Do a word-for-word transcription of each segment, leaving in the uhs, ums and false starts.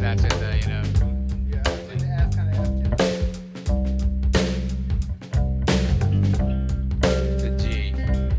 match it, uh, you know. Yeah, in the F kind of F tune. The G.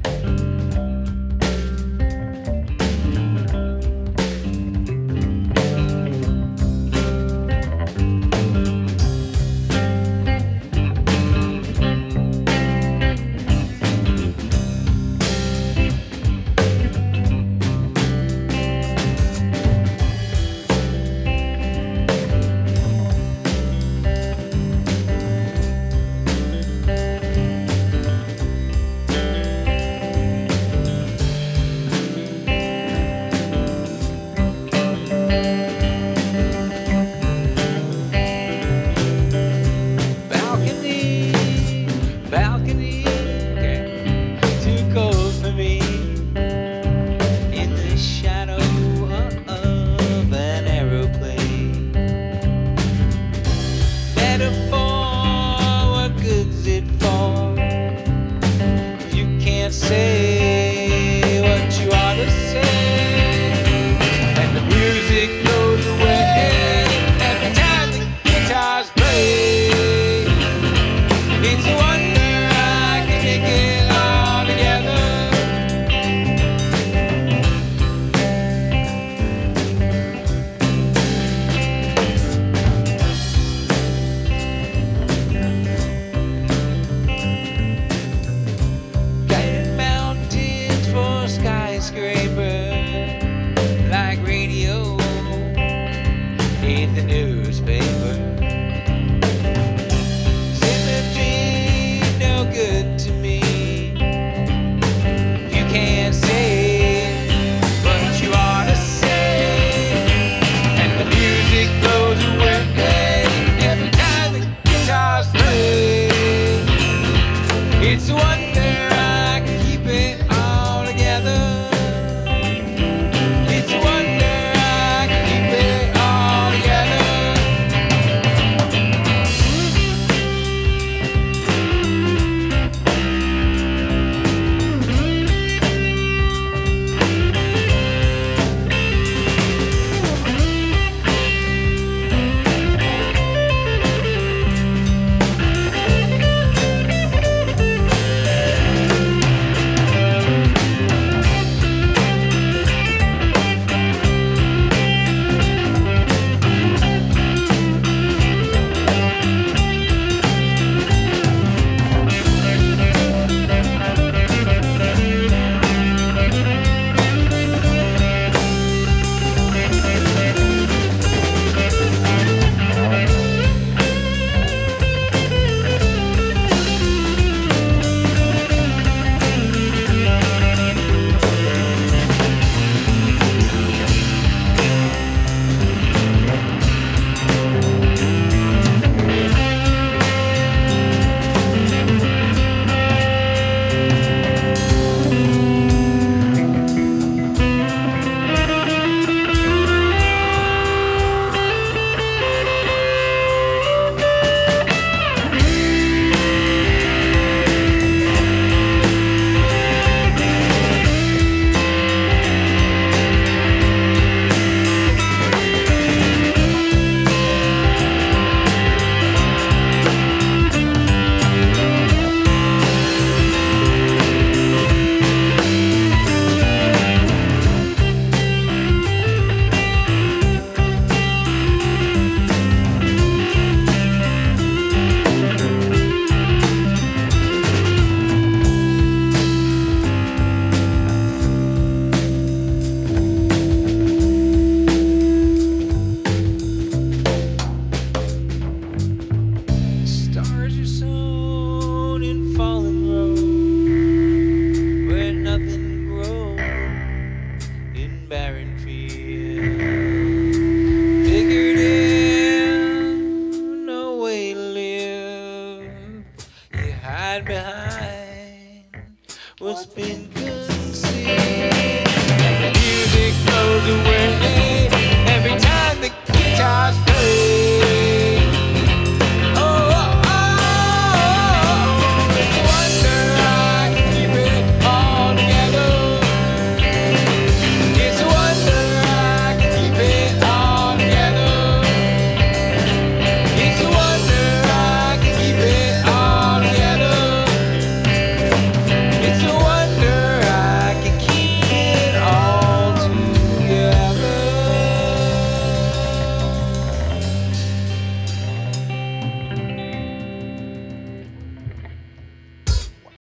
Balcony, balcony, okay. Too cold for me. In the shadow of an aeroplane. Metaphor, what good's it for? If you can't say what you ought to say, and the music goes away every time the guitars play. It's a wonder I can make it all together. Giant mountains for skyscrapers.